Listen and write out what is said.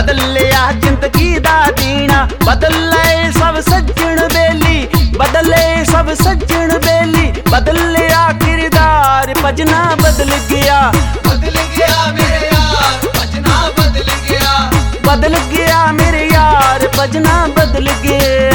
बदल लिया जिंदगी दा जीना, बदल लए सब सज्जन बेली, बदले सब सज्जन बेली, बदल लिया किरदार भजना बदल गया मेरे यार भजना बदल गया, बदल गया मेरे यार भजना बदल गया।